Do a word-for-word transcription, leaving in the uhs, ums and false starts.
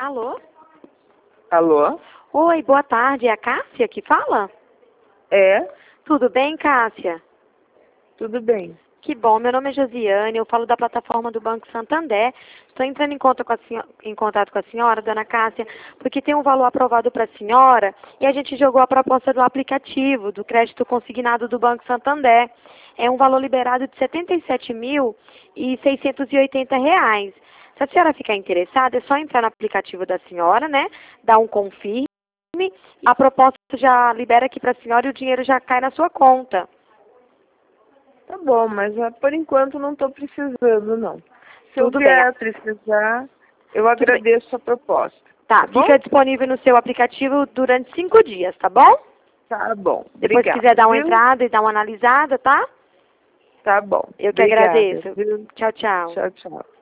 Alô? Alô? Oi, boa tarde. É a Cássia que fala? É? Tudo bem, Cássia? Tudo bem. Que bom. Meu nome é Josiane, eu falo da plataforma do Banco Santander. Estou entrando em, conta com a senhora, em contato com a senhora, dona Cássia, porque tem um valor aprovado para a senhora e a gente jogou a proposta do aplicativo, do crédito consignado do Banco Santander. É um valor liberado de setenta e sete mil e seiscentos e oitenta reais. Se a senhora ficar interessada, é só entrar no aplicativo da senhora, né? Dar um confirme. A proposta já libera aqui para a senhora e o dinheiro já cai na sua conta. Tá bom, mas ah, por enquanto não estou precisando, não. Se eu Tudo bem. vier a precisar, eu Tudo bem. agradeço a proposta. Tá, Tá bom? fica disponível no seu aplicativo durante cinco dias, tá bom? Tá bom. Depois se Obrigada, quiser dar uma viu? entrada e dar uma analisada, tá? Tá bom. Eu que Obrigada, agradeço. viu? Tchau, tchau. Tchau, tchau.